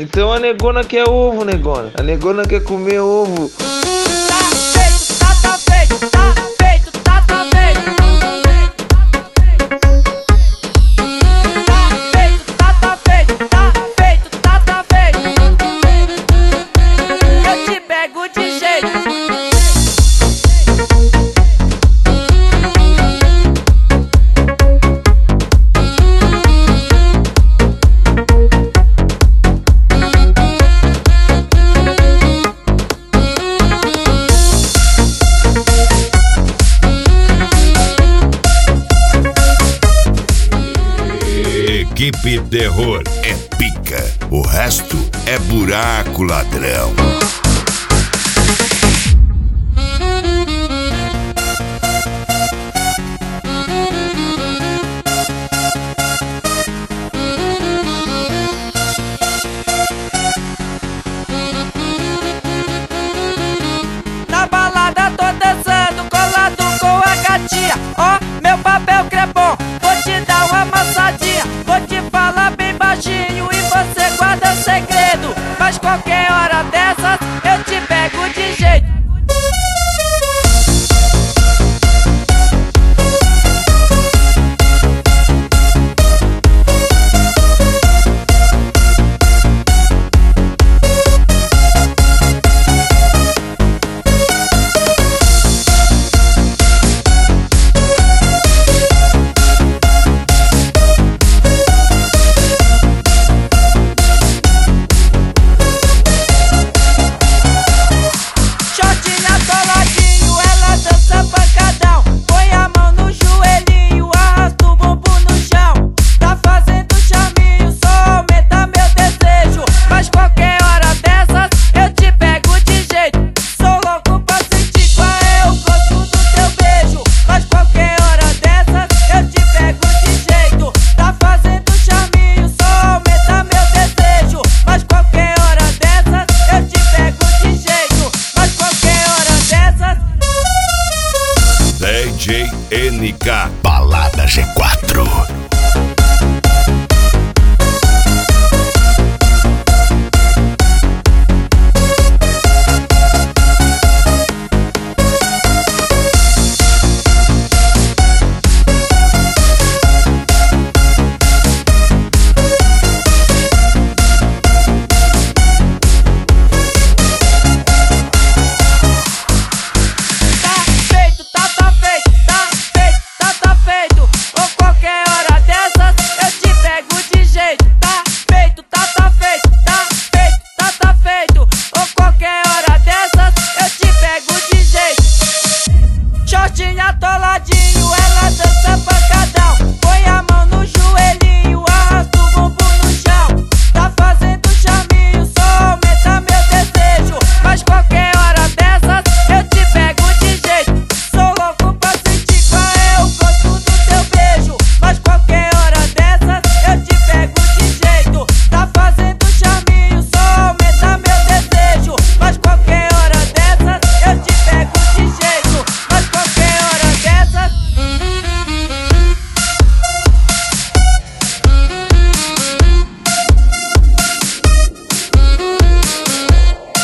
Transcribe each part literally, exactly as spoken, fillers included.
Então a negona quer ovo, negona. A negona quer comer ovo. Equipe Terror é pica, o resto é buraco, ladrão. Na balada tô dançando, colado com a gatinha. Ó, meu papel crepom, vou te dar uma amassadinha. Vou te falar bem baixinho e você guarda o segredo. Mas qualquer hora dessas eu te pego de jeito. D J N K Balada G quatro. Shortinho atoladinho, ela dança pancadão. Põe a mão no joelhinho, arrasta o bumbum no chão. Tá fazendo charminho, só aumenta meu desejo. Mas qualquer hora dessas eu te pego de jeito. Sou louco pra sentir qual é o gosto do teu beijo. Mas qualquer hora dessas eu te pego de jeito. Tá fazendo charminho, só aumenta meu desejo. Mas qualquer hora dessas eu te pego de jeito. Mas qualquer hora dessas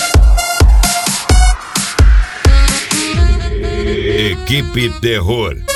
Equipe Terror